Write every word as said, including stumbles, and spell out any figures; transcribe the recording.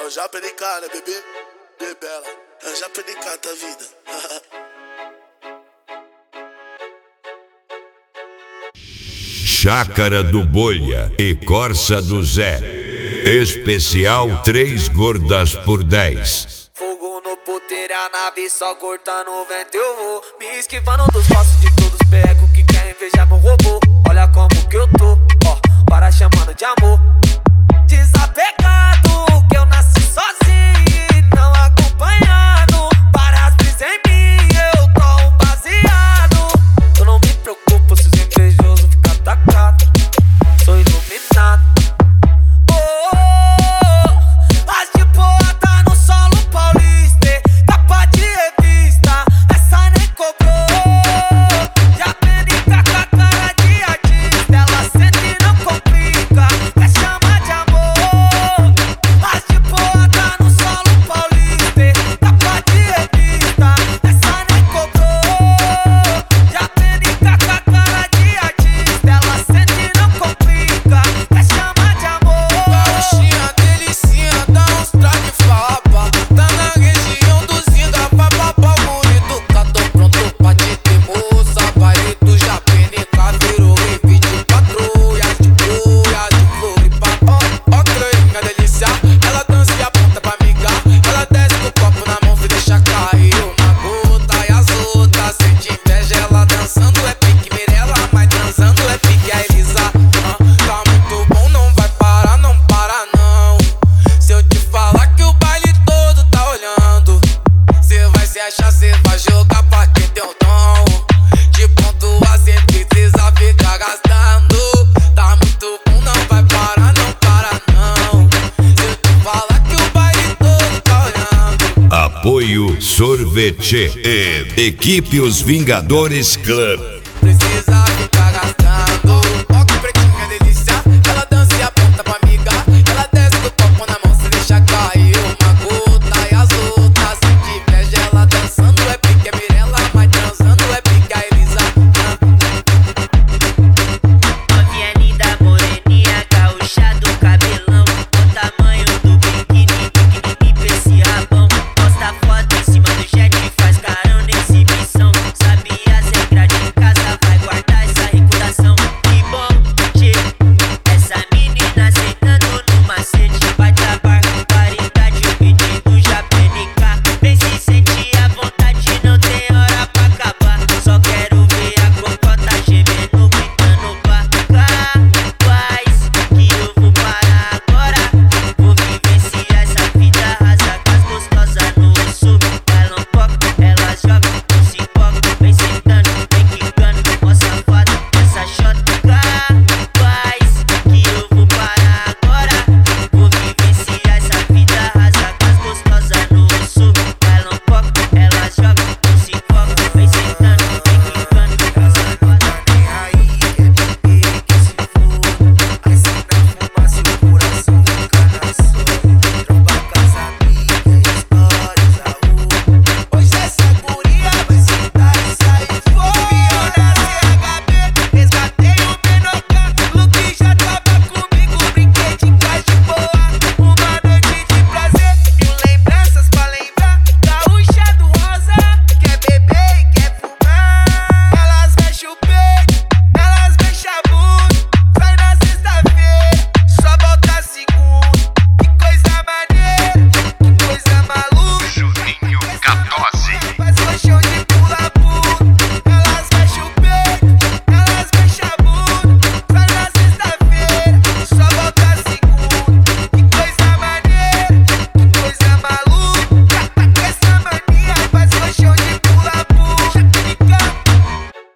já pericar, né, bebê? De bela, já pericar tua vida. Chácara do Bolha e Corsa do Zé. Especial três gordas por dez. Fogo no puteiro, a nave só cortando o vento. Eu vou me esquivando dos passos de todos os pecos que querem invejar meu robô. Olha como que eu tô, ó, para chamando de amor. Desapegado, que eu nasci sozinho e não acompanhado. Para as brisas em mim, eu tô um baseado. Eu não me preocupo se os invejosos ficam atacados. Sou iluminado. Oh, oh, oh. As de boa tá no solo paulista, capa de revista, essa nem cobrou. Já penica com a cara de artista, ela sente e não complica, quer chamar de amor. As de boa tá no solo paulista, capa de revista, essa nem cobrou. Já penica com a cara de artista, ela sente e não complica, quer chamar de amor. Gauchinha, delicinha, dá uns traques fapa. Tá na região do Zinga, vai pra pau bonito. Tá tô pronto pra te ter, moça. Baile do Japenica virou rave de patrulha, de boia, de Floripa. Ó, ó, crânio, delícia. Ela dança e aponta pra migar. Ela desce com o copo na mão e deixa cair uma gota. E as outras sente inveja, ela dançando é pique Mirella, mas dançando é pique a Elisa. Ah, tá muito bom, não vai parar, não para não. Se eu te falar que o baile todo tá olhando, cê vai se achar, cê vai jogar pra quem tem o dom. De pontua cê precisa ficar gastando. Tá muito bom, não vai parar, não para não. Se eu te falar que o baile todo tá olhando. Apoio Sorvete e Equipe Os Vingadores Club. Precisa ficar gastando.